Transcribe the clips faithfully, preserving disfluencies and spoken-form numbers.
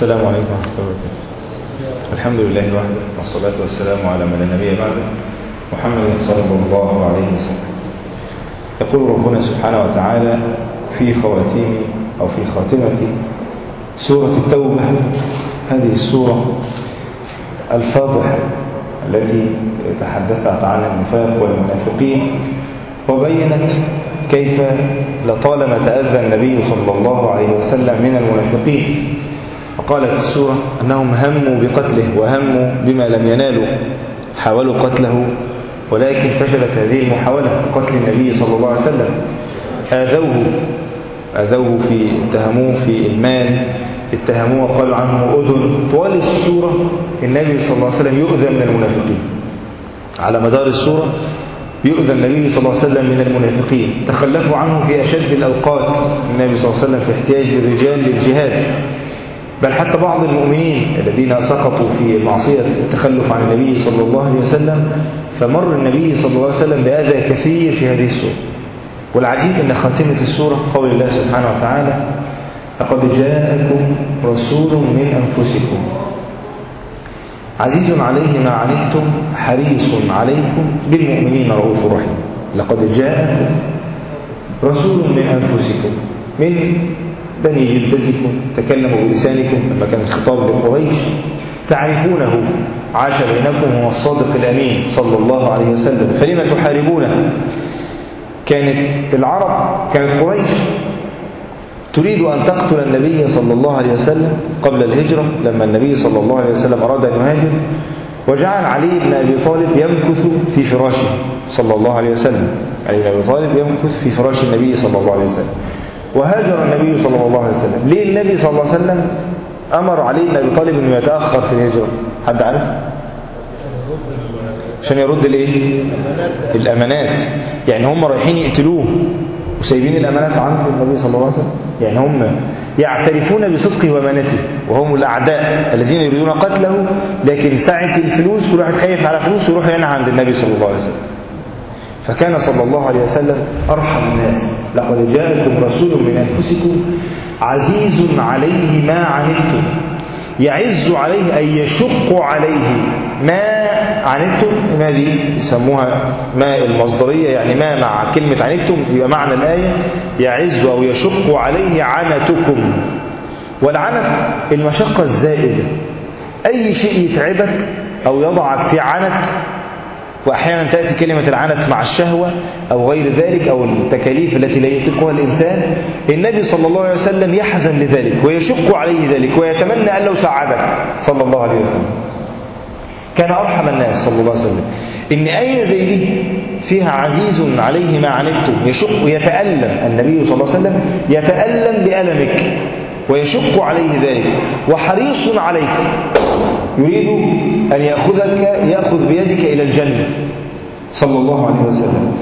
السلام عليكم ورحمة الله وبركاته. الحمد لله وحده والصلاة والسلام على من لا نبي بعده محمد صلى الله عليه وسلم. يقول ربنا سبحانه وتعالى في خواتيم أو في خاتمة سورة التوبة، هذه السورة الفاضحة التي تحدثت عن النفاق والمنافقين وبينت كيف لطالما تأذى النبي صلى الله عليه وسلم من المنافقين. وقالت السورة أنهم هموا بقتله وهموا بما لم ينالوا، حاولوا قتله ولكن فشلت هذه المحاولة قتل النبي صلى الله عليه وسلم. آذوه آذوه في اتهموه في المال، اتهموه وقالوا عنه أذن. طوال السورة النبي صلى الله عليه وسلم يؤذى من المنافقين، على مدار السورة يؤذى النبي صلى الله عليه وسلم من المنافقين. تخلفوا عنه في أشد الأوقات النبي صلى الله عليه وسلم في احتياج الرجال للجهاد، بل حتى بعض المؤمنين الذين سقطوا في معصية التخلف عن النبي صلى الله عليه وسلم، فمر النبي صلى الله عليه وسلم بأذى كثير في هذه السورة. والعجيب أن خاتمة السورة قول الله سبحانه وتعالى: لقد جاءكم رسول من أنفسكم عزيز عليه ما عنتم حريص عليكم بالمؤمنين رؤوف رحيم. لقد جاءكم رسول من أنفسكم، من بني جلدتكم، تكلموا بلسانكم لما كان الخطاب لقريش، تعرفونه، عاش بينكم هو الصادق الأمين صلى الله عليه وسلم، فلما تحاربونه؟ كانت العرب، كانت قريش تريد أن تقتل النبي صلى الله عليه وسلم قبل الهجرة، لما النبي صلى الله عليه وسلم أراد أن يهاجر، وجعل علي بن أبي طالب يمكث في فراشه صلى الله عليه وسلم. علي بن أبي طالب يمكث في فراش النبي صلى الله عليه وسلم، وهاجر النبي صلى الله عليه وسلم. ليه النبي صلى الله عليه وسلم أمر علي بن أبي طالب أنه يتأخر في الهجرة؟ حد عارف؟ عشان يرد الايه؟ الأمانات. يعني هم رايحين يقتلوه وسايبين الأمانات عند النبي صلى الله عليه وسلم. يعني هم يعترفون بصدقه وأمانته، وهم الأعداء الذين يريدون قتله، لكن ساعة الفلوس كل واحد خايف على فلوس يروح ينهى عند النبي صلى الله عليه وسلم. فكان صلى الله عليه وسلم أرحم الناس. لقد جاءكم رسول من أنفسكم عزيز عليه ما عنتم، يعز عليه أي يشق عليه ما عنتم. ما دي يسموها ما المصدرية، يعني ما مع كلمة عنتم يبقى معنى الآية يعز أو يشق عليه عنتكم. والعنت المشقة الزائدة، أي شيء يتعبك أو يضعك في عنت. وأحيانا تأتي كلمة العنت مع الشهوة أو غير ذلك أو التكاليف التي لا يطيقها الإنسان. النبي صلى الله عليه وسلم يحزن لذلك ويشق عليه ذلك ويتمنى أن لو ساعدك صلى الله عليه وسلم. كان أرحم الناس صلى الله عليه وسلم. إن آية زي دي فيها عزيز عليه ما عنتم، يشق ويتألم النبي صلى الله عليه وسلم، يتألم بألمك ويشق عليه ذلك، وحريص عليك، يريد أن يأخذك يأخذ بيدك إلى الجنة صلى الله عليه وسلم.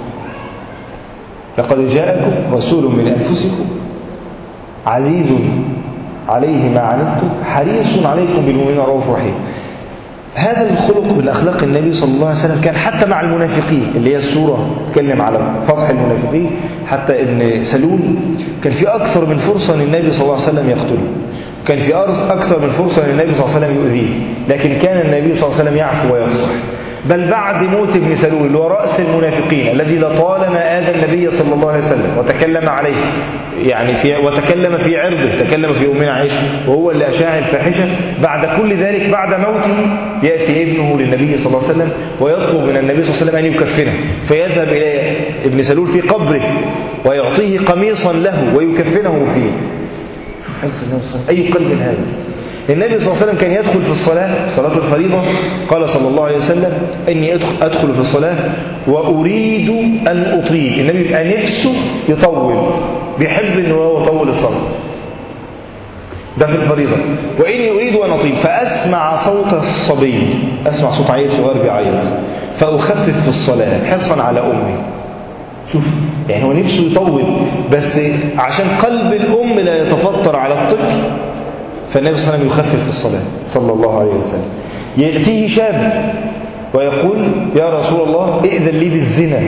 لقد جاءكم رسول من أنفسكم عزيز عليه ما عنتم حريص عليكم بالمؤمنين رؤوف رحيم. هذا الخلق من أخلاق النبي صلى الله عليه وسلم كان حتى مع المنافقين، اللي هي السورة تتكلم على فضح المنافقين. حتى ابن سلول كان في أكثر من فرصة أن النبي صلى الله عليه وسلم يقتله، كان في أكثر من فرصة أن النبي صلى الله عليه وسلم يؤذيه، لكن كان النبي صلى الله عليه وسلم يعفو ويصفح. بل بعد موت ابن سلول اللي هو رأس المنافقين الذي لطالما آذى النبي صلى الله عليه وسلم وتكلم عليه، يعني في وتكلم في عرضه، تكلم في أمنا عائشة وهو اللي أشاع الفاحشة، بعد كل ذلك بعد موته يأتي ابنه للنبي صلى الله عليه وسلم ويطلب من النبي صلى الله عليه وسلم أن يكفنه، فيذهب إلى ابن سلول في قبره ويعطيه قميصا له ويكفنه فيه. أي قلب هذا؟ النبي صلى الله عليه وسلم كان يدخل في الصلاة، صلاة الفريضة، قال صلى الله عليه وسلم: إني أدخل في الصلاة وأريد أن أطيل. النبي بيبقى نفسه يطول، بيحب أنه هو يطول الصلاة، ده في الفريضة. وإني أريد أن أطيل فأسمع صوت الصبي، أسمع صوت عيل صغير بيعيط، فأخفف في الصلاة حرصا على أمي. شوف، يعني هو نفسه يطول، بس عشان قلب الأم لا يتفطر على الطفل، فالنبي صلى الله عليه وسلم يخفف في الصلاة صلى الله عليه وسلم. يأتيه شاب ويقول: يا رسول الله ائذن لي بالزنا.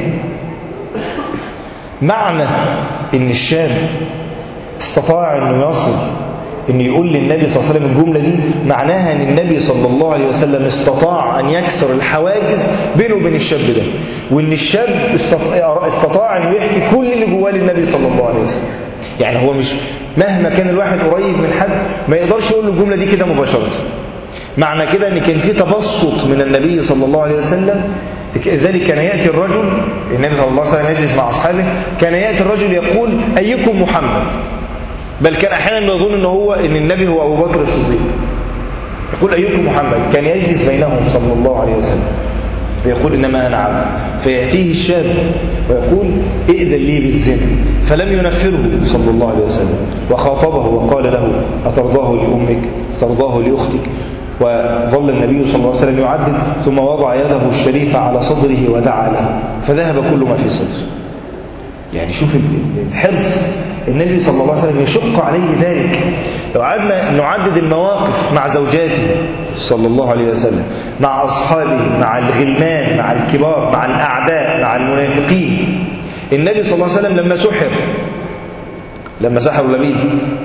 معنى إن الشاب استطاع أنه يصل إن يقول للنبي صلى الله عليه وسلم الجملة دي معناها أن النبي صلى الله عليه وسلم استطاع أن يكسر الحواجز بينه وبين الشاب ده، وأن الشاب استطاع أن يحكي كل اللي جواه للنبي صلى الله عليه وسلم. يعني هو مش مهما كان الواحد قريب من حد ما يقدرش يقول له الجملة دي كده مباشرة. معنى كده أن كان في تبسط من النبي صلى الله عليه وسلم. لذلك كان يأتي الرجل، النبي صلى الله عليه وسلم يجلس مع أصحابه، كان يأتي الرجل يقول أيكم محمد، بل كان أحيانا يظن أنه هو أن النبي هو أبو بكر الصديق، يقول أيكم محمد. كان يجلس بينهم صلى الله عليه وسلم فيقول إنما أنا عبد، فيأتيه الشاب ويقول ائذن لي بالزنا، فلم ينفره صلى الله عليه وسلم وخاطبه وقال له أترضاه لأمك ترضاه لأختك. وظل النبي صلى الله عليه وسلم يعدد ثم وضع يده الشريفة على صدره ودعا له فذهب كل ما في صدره. يعني شوف الحرص، النبي صلى الله عليه وسلم يشق عليه ذلك. لو عدنا نعدد المواقف مع زوجاته صلى الله عليه وسلم، مع أصحابه، مع الغلمان، مع الكبار، مع الأعداء، مع المنافقين. النبي صلى الله عليه وسلم لما سحر، لما سحروا لبيد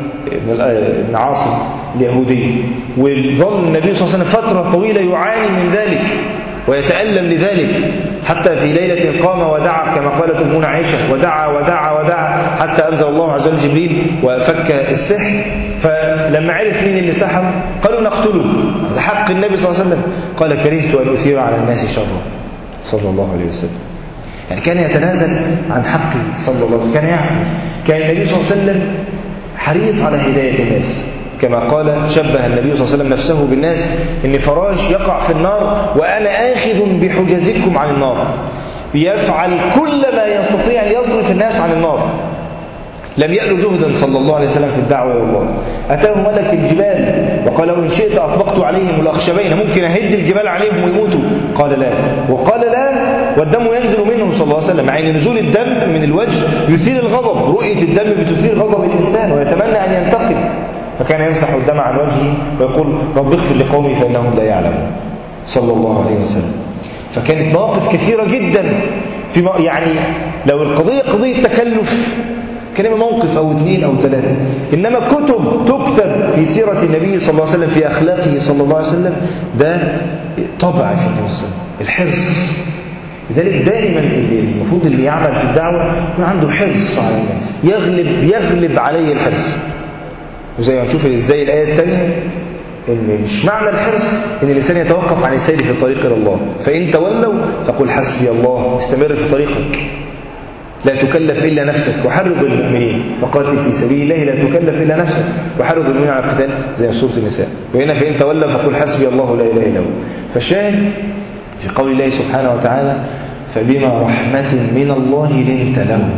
بن عاصم اليهودي، وظل النبي صلى الله عليه وسلم فترة طويلة يعاني من ذلك ويتألم لذلك، حتى في ليلة قام ودعا كما قالت أمنا عائشة، ودعا ودعا ودعا حتى أنزل الله عز وجل جبريل وفك السحر. فلما عرف مين اللي سحر قالوا نقتله لحق النبي صلى الله عليه وسلم، قال كرهت أن أثير على الناس شره صلى الله عليه وسلم. يعني كان يتنازل عن حقه صلى الله عليه وسلم، كان يعمل. كان النبي صلى الله عليه وسلم حريص على هداية الناس، كما قال شبه النبي صلى الله عليه وسلم نفسه بالناس إن فراش يقع في النار وأنا آخذ بحجزكم عن النار، يفعل كل ما يستطيع أن يصرف الناس عن النار. لم يأل جهدا صلى الله عليه وسلم في الدعوة إلى الله. أتاه ملك الجبال وقال إن شئت أطبقت عليهم الأخشبين، ممكن أهد الجبال عليهم ويموتوا، قال لا، وقال لا والدم ينزل منه صلى الله عليه وسلم، مع أن نزول الدم من الوجه يثير الغضب، رؤية الدم بتثير غضب الإنسان ويتمنى أن ينتقم، فكان يمسح الدم عن وجهه ويقول رب اغفر لقومي فإنهم لا يعلمون صلى الله عليه وسلم. فكانت مواقف كثيرة جدا في يعني لو القضية قضية تكلف كلمة موقف أو اثنين أو ثلاثة، إنما كتب تكتب في سيرة النبي صلى الله عليه وسلم، في أخلاقه صلى الله عليه وسلم، ده طبع في النبي صلى الله عليه وسلم، الحرص. لذلك دائما المفروض اللي يعمل في الدعوة يكون عنده حرص على الناس، يغلب يغلب عليه الحرص. وزي ما نشوف ازاي الآية الثانية إن مش معنى الحرص إن الإنسان يتوقف عن السير في الطريق إلى الله، فإن تولوا فقل حسبي الله، استمر في طريقك، لا تكلف إلا نفسك، وحرض المؤمنين فقاتل في سبيل الله، لا تكلف إلا نفسك وحرض المؤمنين على القتال زي سورة النساء. وهنا فإن تولوا فقل حسبي الله لا إله إلا هو. فالشاهد في قول الله سبحانه وتعالى فبما رحمة من الله لنت لهم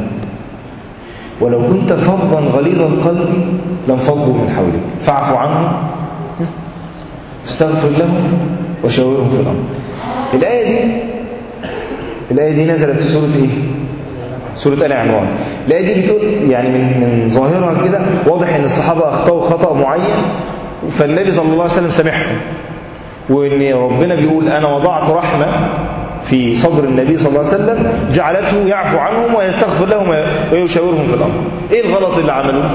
ولو كنت فظا غليظ القلب لانفضوا من حولك فاعف عنهم استغفر لهم وشاورهم في الأمر. الآية دي الآية دي نزلت في سورة إيه؟ سورة آل عمران. الآية دي بتقول يعني من من ظاهرها كده واضح إن الصحابة أخطأوا خطأ معين فالنبي صلى الله عليه وسلم سامحهم، وإن ربنا بيقول أنا وضعت رحمة في صدر النبي صلى الله عليه وسلم جعلته يعفو عنهم ويستغفر لهم ويشاورهم في الأمر. إيه الغلط اللي عملوه؟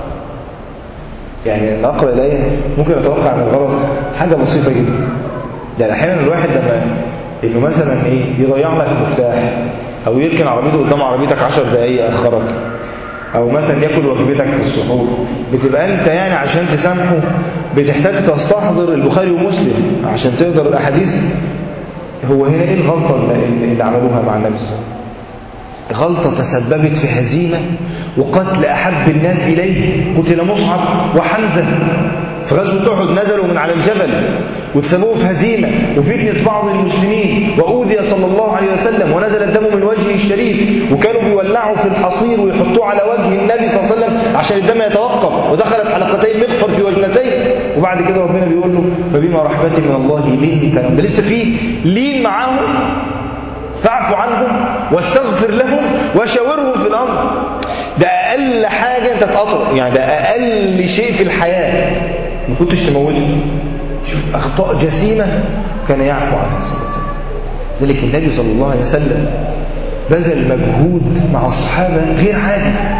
يعني نقرأ الآية ممكن أتوقع أن الغلط حاجة بسيطة جدا. يعني أحيانا الواحد لما إنه مثلا إيه يضيع لك المفتاح أو يركن عربيته قدام عربيتك عشر دقايق أخرك، أو مثلا يأكل وجبتك في السحور، بتبقى أنت يعني عشان تسامحه بتحتاج تستحضر البخاري ومسلم عشان تقدر الأحاديث. هو هنا إيه الغلطة اللي عملوها مع النبي صلى الله عليه وسلم؟ غلطة تسببت في هزيمة وقتل أحب الناس إليه، قتل مصعب وحمزة في غزوة أحد، نزلوا من على الجبل وتسببوا في هزيمة وفتنة بعض المسلمين وأوذي صلى الله عليه وسلم ونزل الدم من وجهه الشريف، وكانوا بيولعوا في الحصير ويحطوه على وجه النبي صلى الله عليه وسلم عشان الدم يتوقف، ودخلت حلقتين مغفر في وجنتيه. وبعد كده ربنا بيقول له فبما رحمة من الله لنت لهم، ده لسه فيه لين معاهم، فاعف عنهم واستغفر لهم وشاورهم في الأمر. ده أقل حاجة أنت تقطر، يعني ده أقل شيء في الحياة ما كنتش تموته. شوف أخطاء جسيمة كان يعفو عنها صلى الله عليه وسلم. ذلك النبي صلى الله عليه وسلم بذل مجهود مع الصحابة غير عادي.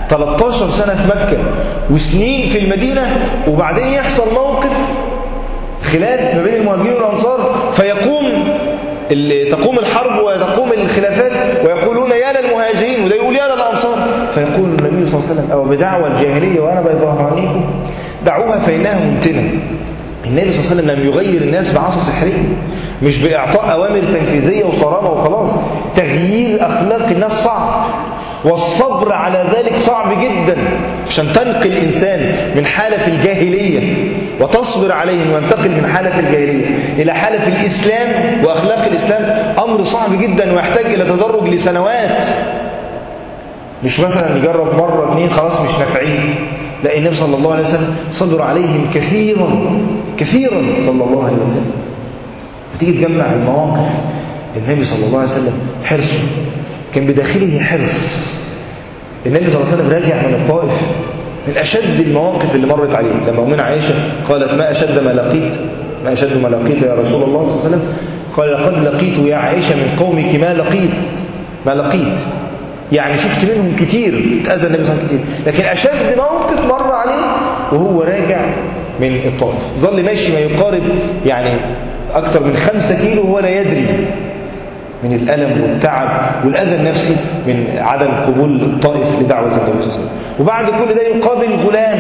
ثلاثة عشر سنة في مكة وسنين في المدينة، وبعدين يحصل موقف خلاف ما بين المهاجرين والأنصار، فيقوم تقوم الحرب وتقوم الخلافات ويقولون يا للمهاجرين وده يقول يا للأنصار، فيقول النبي صلى الله عليه وسلم أو بدعوى الجاهلية وأنا بإبراهيمكم دعوها فإنها ممتنة. النبي صلى الله عليه وسلم لم يغير الناس بعصا سحرية، مش بإعطاء أوامر تنفيذية وصرامة وخلاص. تغيير أخلاق الناس صعب، والصبر على ذلك صعب جدا، عشان تنقل الإنسان من حالة الجاهلية وتصبر عليهم وينتقل من حالة الجاهلية إلى حالة الإسلام وأخلاق الإسلام أمر صعب جدا ويحتاج إلى تدرج لسنوات. مش مثلا نجرب مرة اثنين خلاص مش نافعين، لا، النبي صلى الله عليه وسلم صبر عليهم كثيرا كثيرا صلى الله عليه وسلم. هتيجي تجمع المواقف، النبي صلى الله عليه وسلم حرصه كان بداخله حرص. النبي صلى الله عليه وسلم راجع من الطائف، من أشد المواقف اللي مرت عليه لما أمنا عائشة قالت ما أشد ما لقيت ما أشد ما لقيت يا رسول الله صلى الله عليه وسلم، قال لقد لقيت يا عائشة من قومك ما لقيت ما لقيت يعني شفت منهم كتير، اتأذى النبي صلى الله عليه وسلم كتير، لكن أشد موقف مر عليه وهو راجع من الطائف، ظل ماشي ما يقارب يعني أكثر من خمسة كيلو وهو لا يدري من الألم والتعب والأذى النفسي من عدم قبول الطائف لدعوة النبي صلى الله عليه وسلم. وبعد كل ده يقابل غلام،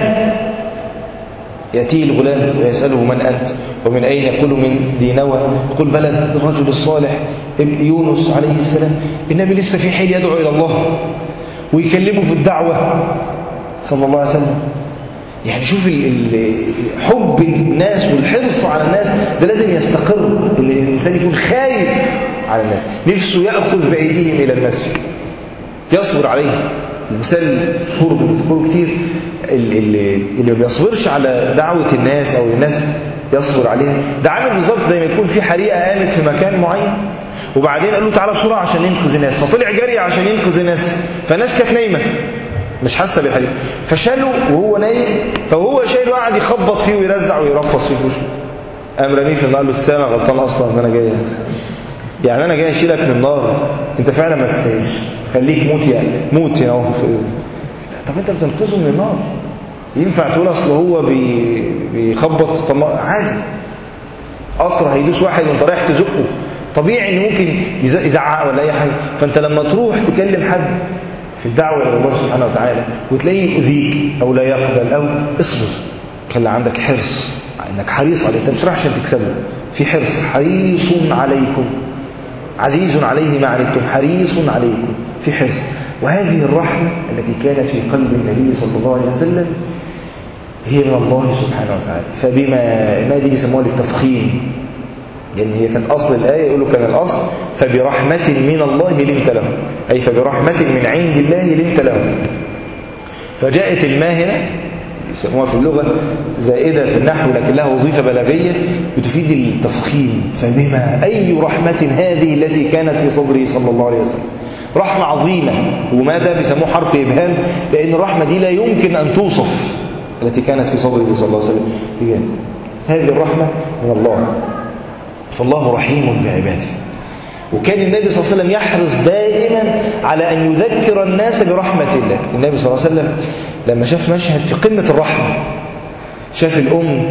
يأتيه الغلام ويسأله من أنت ومن أين؟ يقول من دينوى، يقول بلد الرجل الصالح ابن يونس عليه السلام. النبي لسه في حين يدعو إلى الله ويكلمه في الدعوة صلى الله عليه وسلم. يعني شوف حب الناس والحرص على الناس ده لازم يستقر، ان الانسان يكون خايف على الناس، نفسه ياخذ بايديهم الى المسجد يصبر عليهم. المثال مشهور بنذكره كتير، اللي اللي ما بيصبرش على دعوه الناس او الناس يصبر عليها، ده عامل بالظبط زي ما يكون في حريقه قامت في مكان معين وبعدين قال له تعالى بسرعه عشان ننقذ الناس، فطلع جري عشان ينقذ الناس، فالناس كانت نايمه مش حاسه بالحريق، فشاله وهو نايم، فهو شايله قاعد يخبط فيه ويرزع ويرفص فيه وشه، قام رميه في النار، قال له السامع غلطان اصلا ان انا جاي يعني انا جاي اشيلك من النار، انت فعلا ما تستاهلش، خليك موت يعني موت هنا اهو. طب انت بتنقذه من النار، ينفع تقول اصل هو بي... بيخبط؟ طب عادي، قطر هيدوس واحد وانت رايح تزقه، طبيعي ان ممكن يزعق ولا اي حاجه. فانت لما تروح تكلم حد في الدعوة إلى الله سبحانه وتعالى وتلاقيه يؤذيك أو لا يقبل أو اصبر، خلي عندك حرص، إنك حريص عليه، أنت مش رايح عشان تكسبه، في حرص، حريص عليكم عزيز عليه ما عنتم حريص عليكم، في حرص. وهذه الرحمة التي كانت في قلب النبي صلى الله عليه وسلم هي من الله سبحانه وتعالى. فبما ما دي يسموها للتفخيم، يعني هي كانت أصل الآية يقولوا كان الأصل فبرحمة من الله لنت له، أي فبرحمة من عند الله لنت له. فجاءت الماء هنا يسموها في اللغة زائدة في النحو لكن لها وظيفة بلاغية بتفيد التفخيم. فبما أي رحمة هذه التي كانت في صدره صلى الله عليه وسلم، رحمة عظيمة. وماذا بيسموه حرف إبهام، لأن الرحمة دي لا يمكن أن توصف التي كانت في صدره صلى الله عليه وسلم. هذه الرحمة من الله، فالله رحيم بعباده. وكان النبي صلى الله عليه وسلم يحرص دائما على أن يذكر الناس برحمة الله. النبي صلى الله عليه وسلم لما شاف مشهد في قمة الرحمة، شاف الأم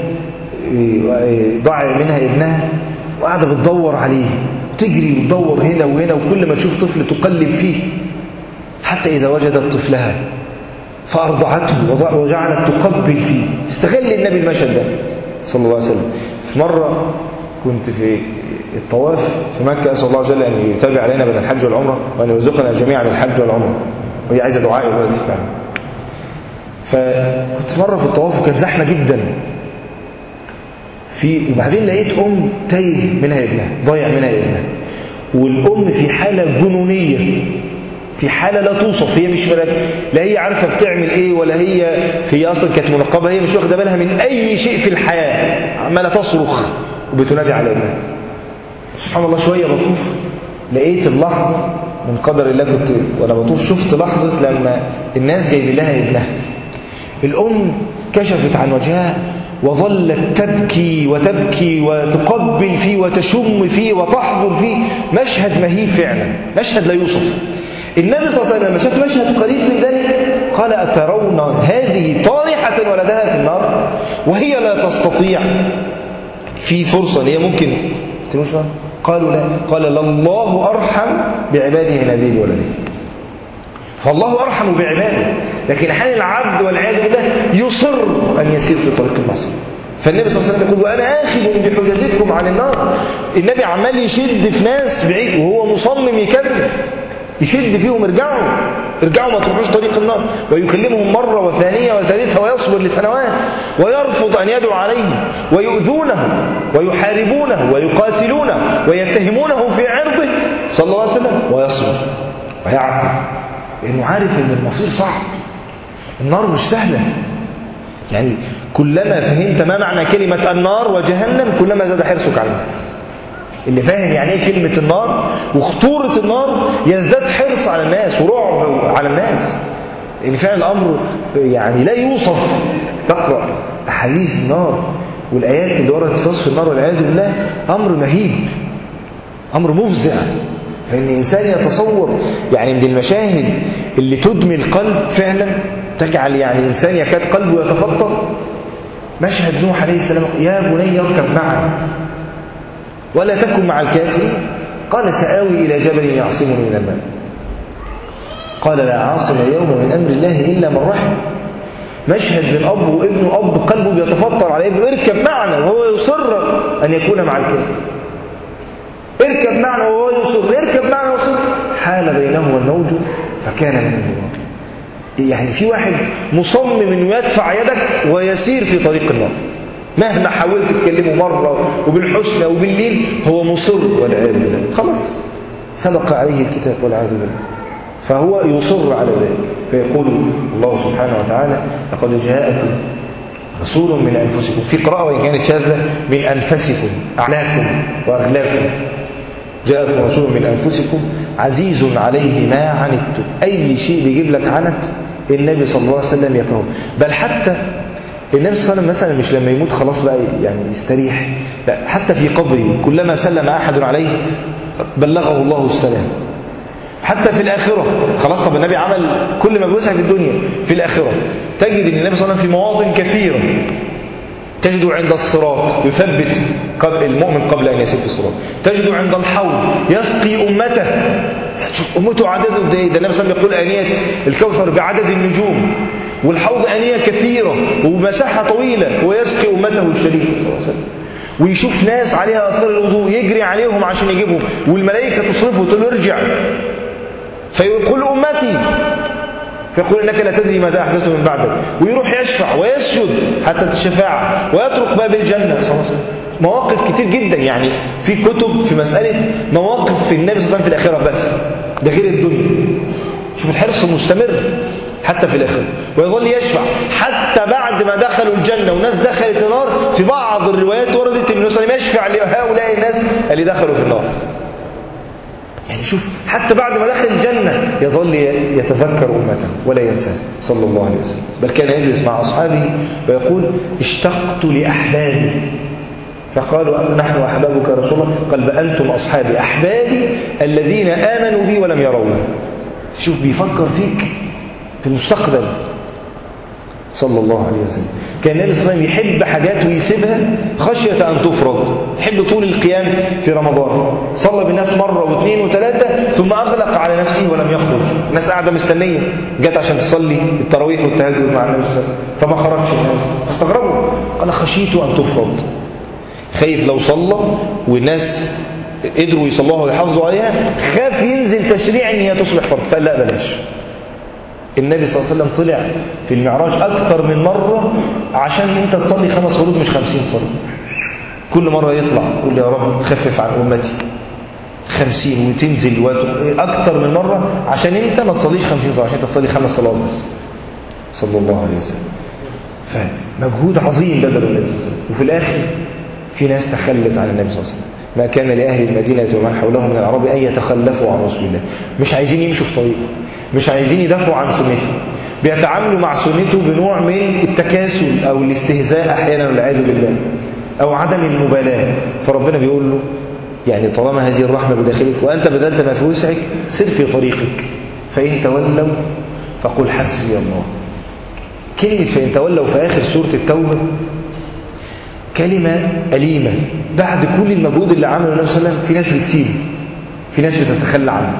ضاع منها ابنها وقاعدة بتدور عليه، تجري وتدور هنا وهنا، وكل ما تشوف طفل تقلب فيه حتى إذا وجدت طفلها فأرضعته وجعلت تقبل فيه. استغل النبي المشهد ده صلى الله عليه وسلم. في مرة كنت في الطواف في مكة، أسأل الله عز وجل أن يتابع علينا بين الحج والعمرة وأن يرزقنا جميعا الحج والعمرة، وهي عايزة دعاء دلوقتي فعلا. فكنت مرة في الطواف وكانت زحمة جدا في، وبعدين لقيت أم تايه منها ابنها، ضايع منها ابنها، والأم في حالة جنونية، في حالة لا توصف، هي مش مركز، لا هي عارفة بتعمل ايه ولا هي في أصلا كانت منقبة، هي مش واخدة بالها من أي شيء في الحياة، عمالة تصرخ وبتنادي على ابنها. سبحان الله، شوية بطوف لقيت اللحظة من قدر الله، كنت وأنا بطوف شفت لحظة لما الناس جايبين لها ابنها، الأم كشفت عن وجهها وظلت تبكي وتبكي وتقبل فيه وتشم فيه وتحضر فيه، مشهد مهيب فعلا، مشهد لا يوصف. النبي صلى الله عليه وسلم لما شاف مشهد قريب من ذلك قال أترون هذه طارحة ولدها في النار وهي لا تستطيع؟ في فرصة هي ممكن تنوشها؟ قالوا لا. قال لله أرحم بعباده من هذه الولدين. فالله أرحم بعباده، لكن أحيانا العبد والعياذ بالله يصر أن يسير في طريق المعصية. فالنبي صلى الله عليه وسلم يقول وأنا آخذ بحجزكم عن النار. النبي عمال يشد في ناس بعيد وهو مصمم يكمل، يشد فيهم ارجعوا ارجعوا ما تروحوش طريق النار، ويكلمهم مرة وثانية وثالثة ويصبر لسنوات ويرفض أن يدعو عليهم ويؤذونه ويحاربونه ويقاتلونه ويتهمونه في عرضه صلى الله عليه وسلم، ويصبر ويعفو لأنه عارف أن المصير صعب. النار مش سهلة. يعني كلما فهمت ما معنى كلمة النار وجهنم كلما زاد حرصك على الناس. اللي فاهم يعني ايه كلمة النار وخطورة النار يزداد حرص على الناس ورعب على الناس. اللي فعلا الأمر يعني لا يوصف. تقرأ أحاديث النار والآيات اللي وردت في وصف النار والعياذ بالله أمر مهيب، أمر مفزع. فإن الإنسان يتصور يعني من المشاهد اللي تدمي القلب فعلا، تجعل يعني الإنسان يكاد قلبه يتفطر، مشهد نوح عليه السلام: يا بني اركب معنا ولا تكن مع الكافرين. قال سآوي إلى جبل يعصمني من الماء. قال لا عاصم اليوم من أمر الله إلا من رحم. مشهد من أب وابن، أب قلبه بيتفطر على ابنه: اركب معنا، وهو يصر أن يكون مع الكافر. اركب معنا وهو يصر، اركب معنا وصر. حال بينهما الموج فكان من النار. يعني في واحد مصمم انه يدفع يدك ويسير في طريق النار، مهما حاولت تكلمه مرة وبالحسنى وبالليل هو مصر والعياذ بالله. خلاص سبق عليه الكتاب والعياذ بالله، فهو يصر على ذلك. فيقول الله سبحانه وتعالى: لقد جاءكم رسول من أنفسكم. في قراءة وإن كانت شاذة: من أنفسكم، أعلاكم وأغلاكم. جاءكم رسول من أنفسكم عزيز عليه ما عنتم. أي شيء بيجيب لك عنت النبي صلى الله عليه وسلم يكرهه. بل حتى النبي صلى الله عليه وسلم مثلا مش لما يموت خلاص بقى يعني يستريح، لا، حتى في قبره كلما سلم أحد عليه بلغه الله السلام. حتى في الآخرة خلاص، طب النبي عمل كل ما بيوسع في الدنيا. في الآخرة تجد أن النبي صلى الله عليه وسلم في مواطن كثيرة تجده عند الصراط يثبت المؤمن قبل أن يسير في الصراط، تجده عند الحوض يسقي أمته. أمته عدده ده النبي صلى الله عليه وسلم يقول: آنية الكوثر بعدد النجوم، والحوض آنية كثيرة ومساحة طويلة، ويسقي أمته الشريف صلى الله عليه وسلم. ويشوف ناس عليها أثار الوضوء يجري عليهم عشان يجيبهم، والملائكة تصرفه وتقول له ارجع، فيقول أمتي، فيقول إنك لا تدري ماذا أحدث من بعدك، ويروح يشفع ويسجد حتى الشفاعة ويترك باب الجنة صلى الله عليه وسلم. مواقف كتير جدا، يعني في كتب في مسألة مواقف في النبي صلى الله عليه وسلم في الآخرة بس، ده غير الدنيا. شوف الحرص المستمر حتى في الآخرة، ويظل يشفع حتى بعد ما دخلوا الجنة وناس دخلت النار. في بعض الروايات وردت إن النبي صلى الله عليه وسلم يشفع لهؤلاء الناس اللي دخلوا في النار. يعني شوف حتى بعد ما دخل الجنة يظل يتذكر أمته ولا ينساه صلى الله عليه وسلم. بل كان يجلس مع أصحابه ويقول: اشتقت لأحبابي، فقالوا: نحن أحبابك يا رسول الله. قال: بأنتم أصحابي، أحبابي الذين آمنوا بي ولم يروني. شوف بيفكر فيك في المستقبل صلى الله عليه وسلم. كان النبي صلى الله عليه وسلم يحب حاجات ويسيبها خشية أن تفرض. يحب طول القيام في رمضان، صلى بالناس مرة واثنين وثلاثة ثم أغلق على نفسه ولم يخرج. الناس قاعدة مستنية، جت عشان تصلي التراويح والتهجد مع النبي صلى الله عليه وسلم، فما خرجش الناس، فاستغربوا. قال: خشيت أن تفرض، خايف لو صلى والناس قدروا يصلوها ويحافظوا عليها، خاف ينزل تشريع ان هي تصبح فرض. فقال: لا بلاش. النبي صلى الله عليه وسلم طلع في المعراج أكثر من مرة عشان أنت تصلي خمس فروض مش خمسين صلاة. كل مرة يطلع يقول: يا رب خفف عن أمتي خمسين، وتنزل أكثر من مرة عشان أنت ما تصليش خمسين صلاة، عشان أنت تصلي خمس صلوات بس صلى الله عليه وسلم. فمجهود عظيم بذل النبي صلى الله عليه وسلم. وفي الآخر في ناس تخلت عن النبي صلى الله عليه وسلم. ما كان لأهل المدينة ومن حولهم من الأعراب أن يتخلفوا عن رسول الله. مش عايزين يمشوا في طريقه، مش عايزين يدافعوا عن سنته، بيتعاملوا مع سنته بنوع من التكاسل أو الاستهزاء أحيانا والعياذ بالله، أو عدم المبالاة. فربنا بيقول له: يعني طالما هذه الرحمة بداخلك وأنت بذلت ما في وسعك، سر في طريقك، فإن تولوا فقل حسبي الله. كلمة فإن تولوا في آخر سورة التوبة كلمة أليمة. بعد كل المجهود اللي عمله النبي صلى الله عليه وسلم في ناس بتسيبه، في ناس بتتخلى عنه،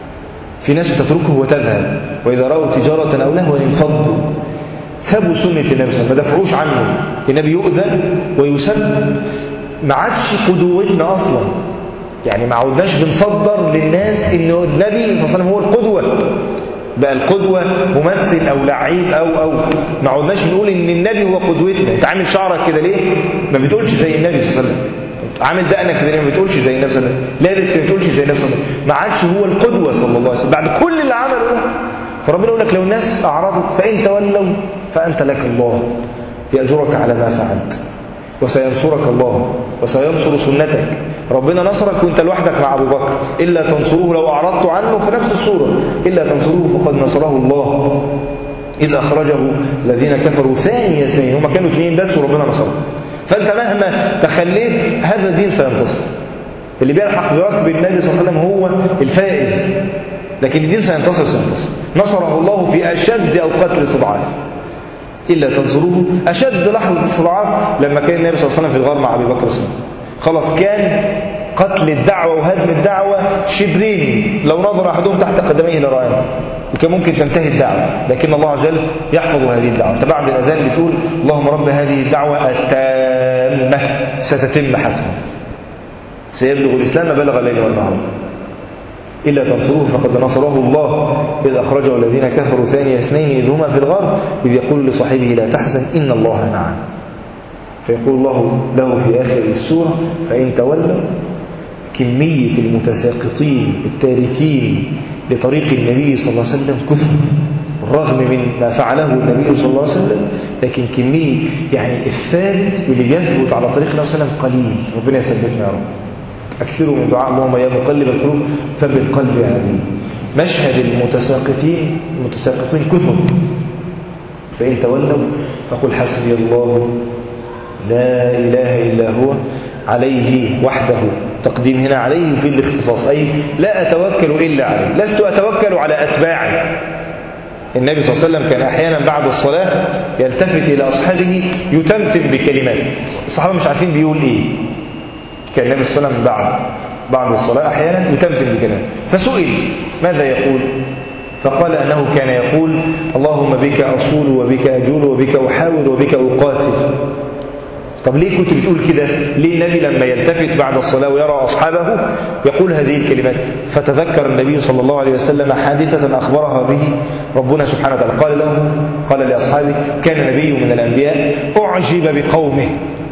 في ناس بتتركه وتذهب، وإذا رأوا تجارة أو لهوا انفضوا. سابوا سنة النبي صلى الله عليه وسلم، ما دافعوش عنه. النبي يؤذى ويسب، ما عادش قدوتنا أصلا. يعني ما عودناش بنصدر للناس إنه النبي صلى الله عليه وسلم هو القدوة، بقى القدوة ممثل أو لعيب أو أو ما عودناش بنقول إن النبي هو قدوتنا. أنت عامل شعرك كده ليه؟ ما بتقولش زي النبي صلى الله عليه وسلم. عامل دقنك كده ليه؟ ما بتقولش زي النبي صلى الله عليه وسلم. لابس كده ما بتقولش زي النبي صلى الله عليه وسلم. ما عادش هو القدوة صلى الله عليه وسلم بعد كل اللي عمله ده. فربنا يقول لك لو الناس أعرضت فإن تولوا فأنت لك الله يأجرك على ما فعلت، وسينصرك الله وسينصر سنتك. ربنا نصرك وانت لوحدك مع أبو بكر. إلا تنصروه لو أعرضت عنه في نفس السورة، إلا تنصروه فقد نصره الله إذ أخرجه الذين كفروا ثاني اثنين. هم كانوا اثنين بس وربنا نصره. فأنت مهما تخليت هذا الدين سينتصر. اللي بيلحق بركب النبي صلى الله عليه وسلم هو الفائز، لكن الدين سينتصر سينتصر. نصره الله في أشد أوقات الاستضعاف. إلا تنصروه أشد لحظة استضعاف لما كان النبي صلى الله عليه وسلم في الغار مع أبي بكر الصديق. خلاص كان قتل الدعوة وهدم الدعوة شبرين، لو نظر أحدهم تحت قدميه لرأيه وكان ممكن تنتهي الدعوة، لكن الله عز وجل يحفظ هذه الدعوة. تبعد الأذان بتقول اللهم رب هذه الدعوة التامة ستتم حتما، سيبلغ الإسلام بلغ الليل والنهار. إلا تنصروه فقد نصره الله إذ أخرجه الذين كفروا ثاني اثنين إذ هما في الغار إذ يقول لصاحبه لا تحزن إن الله معنا. فيقول الله له في آخر السورة فإن تولوا. كمية المتساقطين التاركين لطريق النبي صلى الله عليه وسلم كثر، بالرغم من ما فعله النبي صلى الله عليه وسلم، لكن كمية يعني الثابت اللي بيثبت على طريق النبي صلى الله عليه وسلم قليل. ربنا يثبتنا يا رب. أكثروا من دعاء اللهم يا مقلب القلوب ثبت قلبي على دينك. مشهد المتساقطين المتساقطين كثر. فإن تولوا فقل حسبي الله لا إله إلا هو عليه وحده. تقديم هنا عليه في الاختصاص، أي لا أتوكل إلا عليه، لست أتوكل على أتباعي. النبي صلى الله عليه وسلم كان أحيانا بعد الصلاة يلتفت إلى أصحابه يتمتم بكلمات، الصحابة مش عارفين بيقول إيه. كان النبي صلى الله عليه وسلم بعد بعد الصلاة أحيانا يتمتم بكلمات، فسئل ماذا يقول؟ فقال أنه كان يقول اللهم بك أصول وبك أجول وبك أحاول وبك أقاتل. طب ليه كنت بتقول كده؟ ليه النبي لما يلتفت بعد الصلاة ويرى أصحابه يقول هذه الكلمات؟ فتذكر النبي صلى الله عليه وسلم حادثة أخبرها به ربنا سبحانه وتعالى. قال له قال لأصحابه كان نبي من الأنبياء أعجب بقومه،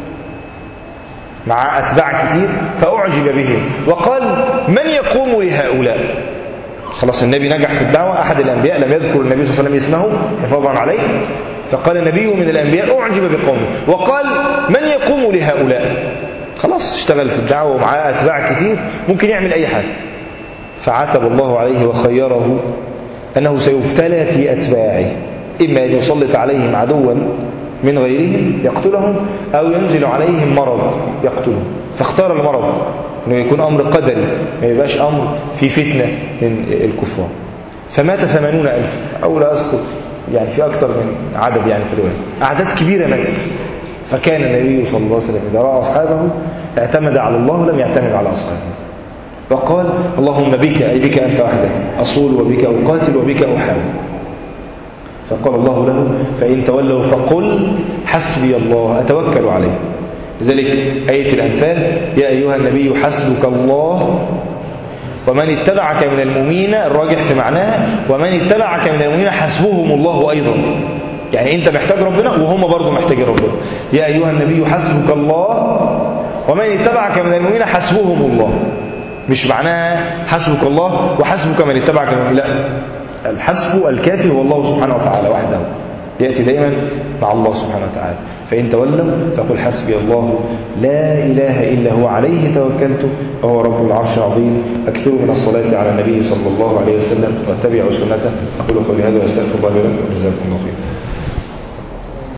مع أتباع كثير فأعجب بهم، وقال من يقوم لهؤلاء؟ خلاص النبي نجح في الدعوة. أحد الأنبياء لم يذكر النبي صلى الله عليه وسلم اسمه حفاظا عليه، فقال النبي من الأنبياء أعجب بقومه، وقال من يقوم لهؤلاء؟ خلاص اشتغل في الدعوة ومعاه أتباع كثير ممكن يعمل أي حاجة. فعتب الله عليه وخيره أنه سيبتلى في أتباعه، إما أن يسلط عليهم عدوا من غيرهم يقتلهم، أو ينزل عليهم مرض يقتلهم. فاختار المرض أنه يكون أمر قدري، ما يبقاش أمر في فتنة من الكفار. فمات ثمانون ألف، أو لا أذكر يعني في أكثر من عدد يعني في الرواية، أعداد كبيرة ماتت. فكان النبي صلى الله عليه وسلم إذا رأى أصحابه اعتمد على الله ولم يعتمد على أصحابه، وقال اللهم بك أي بك أنت وحدك أصول وبك أقاتل وبك أحاول. فقال الله له فإن تولوا فقل حسبي الله أتوكل عليه. لذلك آية الأنفال يا أيها النبي حسبك الله ومن اتبعك من المؤمنين، الراجح في معناها ومن اتبعك من المؤمنين حسبهم الله أيضا. يعني أنت محتاج ربنا وهم برضو محتاجين ربنا. يا أيها النبي حسبك الله ومن اتبعك من المؤمنين حسبهم الله، مش معناها حسبك الله وحسبك من اتبعك من المؤمنين، لا، الحسب الكافي هو الله سبحانه وتعالى وحده، يأتي دائما مع الله سبحانه وتعالى. فإن تولوا فقل حسبي الله لا إله إلا هو عليه توكلت وهو رب العرش العظيم. أكثروا من الصلاة على النبي صلى الله عليه وسلم واتبعوا سنته. أقول قولي هذا وأستغفر الله لكم وجزاكم الله خيرا.